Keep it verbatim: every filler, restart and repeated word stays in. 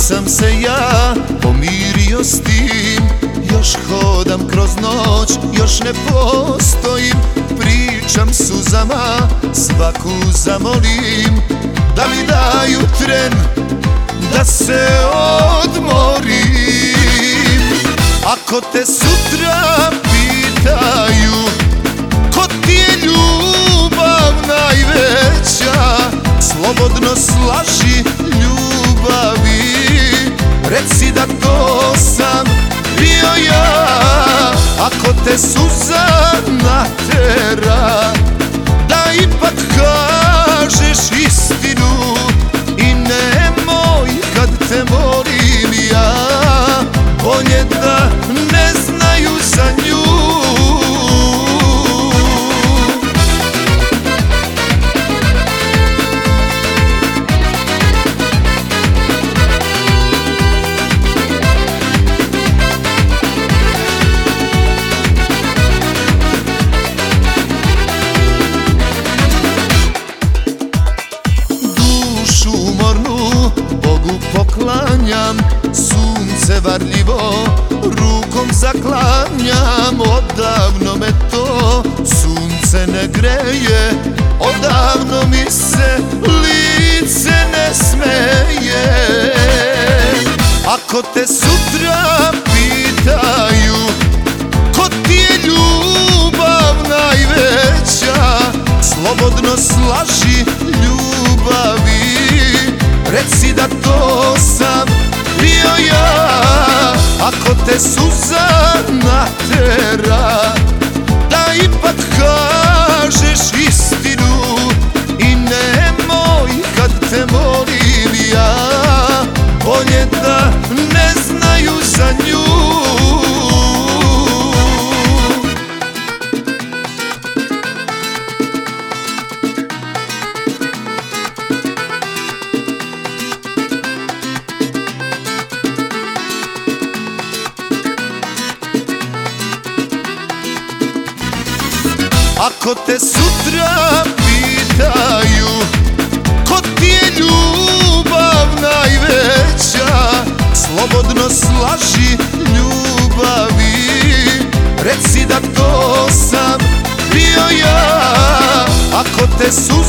sam se ja pomirio s tim. Još hodam kroz noć, još ne postojim. Pričam suzama, svaku zamolim da mi daju tren, da se odmorim. Ako te sutra pitaju ko ti je ljubav najveća, slobodno slaži ljubavi, reci da to sam bio ja. Ako te suza natera da ipak kažeš istinu, i nemoj kad te molim ja, bolje da ne znaju za nju. Bogu poklanjam, sunce varljivo rukom zaklanjam. Odavno me to sunce ne greje, odavno mi se lice ne smeje. Ako te sutra pitaju ko ti je ljubav najveća, slobodno slaži ljubavi, reci da to sam bio ja. Ako te suza natera da ipak kažeš istinu, i nemoj kad te molim ja, bolje da ne znaju za nju. Ako te sutra pitaju ko ti je ljubav najveća, slobodno slaži ljubavi, reci da to sam bio ja. Ako te sutra